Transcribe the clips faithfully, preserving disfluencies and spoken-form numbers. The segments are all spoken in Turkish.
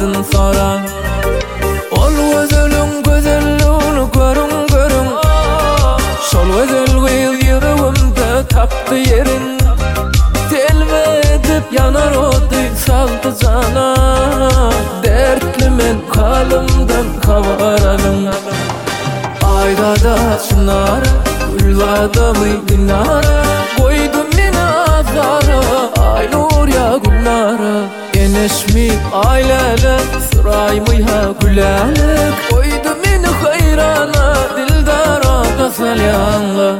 adın soran. Ol gözelin gözelliğini görün görün, şol gözel gyz yüreğimde tapdy yerin. Telve edip yanar ody saldy jana, dertli men kalımdan kavaralım. Ayda da çınara, ullada mı dinara, koydum meni azara, ay nur ya gülnara. Eneşmi aylala, sıraymy ha gülalek, koydum meni hayrana, dildara gasal yanla.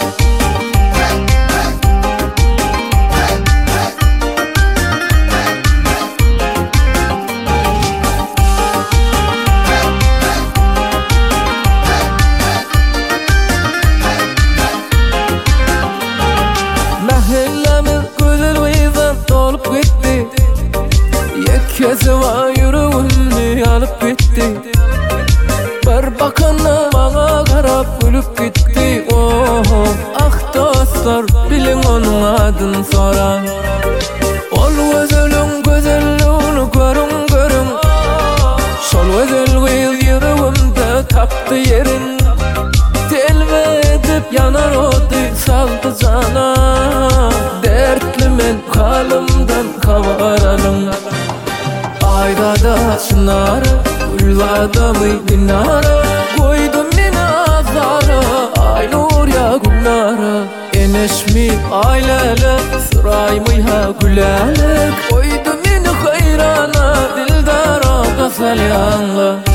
Mahallemiz güzel gyzdan dolup gitti, yetkesi yüreğimni alıp gitti. Bir bakana bana karap gülüp gitti. Oh, ah dostlar, bilin onun adın soran. Ol gözelin gözelliğini görün görün, şol gözel gyz yüreğimde tapdy yerin. Telve edip yanar ody saldy jana, dertli men kalımdan kavaralım. Ayda da çınara, ullada mı dinara, koydum meni azara, ay nur ya gülnara. Eneşmi aylala, sıraymy ha gülalek, koydum meni hayrana, dildara gasal yanla.